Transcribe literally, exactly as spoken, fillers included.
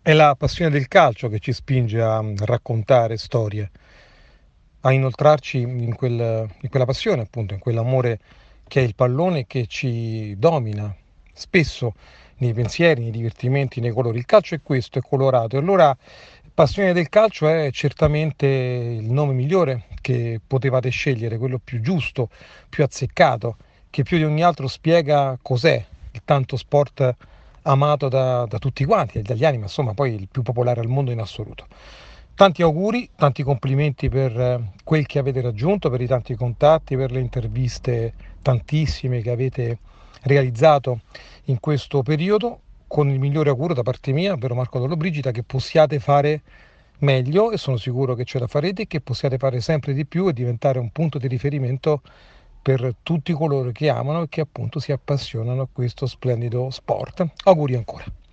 È la passione del calcio che ci spinge a mm, raccontare storie, a inoltrarci in quel in quella passione appunto, in quell'amore che è il pallone che ci domina spesso nei pensieri, nei divertimenti, nei colori. Il calcio è questo, è colorato. E allora passione del calcio è certamente il nome migliore che potevate scegliere, quello più giusto, più azzeccato, che più di ogni altro spiega cos'è il tanto sport amato da, da tutti quanti, dagli italiani, ma insomma poi il più popolare al mondo in assoluto. Tanti auguri, tanti complimenti per eh, quel che avete raggiunto, per i tanti contatti, per le interviste tantissime che avete realizzato in questo periodo, con il migliore augurio da parte mia, ovvero Marco Dolobrigida, che possiate fare meglio e sono sicuro che ce la farete e che possiate fare sempre di più e diventare un punto di riferimento per tutti coloro che amano e che appunto si appassionano a questo splendido sport. Auguri ancora.